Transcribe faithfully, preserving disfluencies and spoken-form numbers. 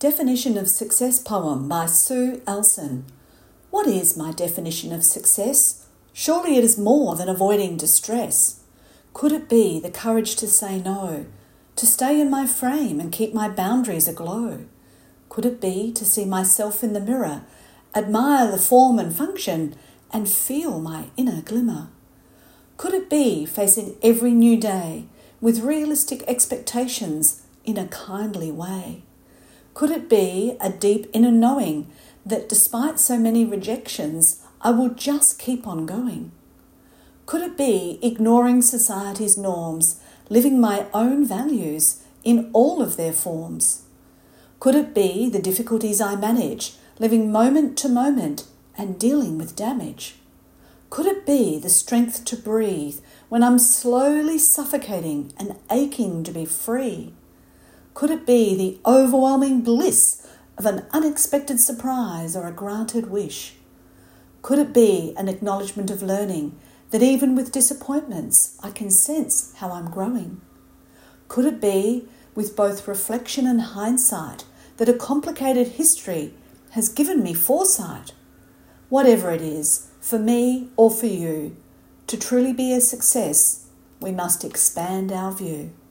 Definition of Success poem by Sue Elson. What is my definition of success? Surely it is more than avoiding distress. Could it be the courage to say no, to stay in my frame and keep my boundaries aglow? Could it be to see myself in the mirror, admire the form and function, and feel my inner glimmer? Could it be facing every new day with realistic expectations in a kindly way? Could it be a deep inner knowing that despite so many rejections, I will just keep on going? Could it be ignoring society's norms, living my own values in all of their forms? Could it be the difficulties I manage, living moment to moment and dealing with damage? Could it be the strength to breathe when I'm slowly suffocating and aching to be free? Could it be the overwhelming bliss of an unexpected surprise or a granted wish? Could it be an acknowledgement of learning that even with disappointments I can sense how I'm growing? Could it be, with both reflection and hindsight, that a complicated history has given me foresight? Whatever it is, for me or for you, to truly be a success, we must expand our view.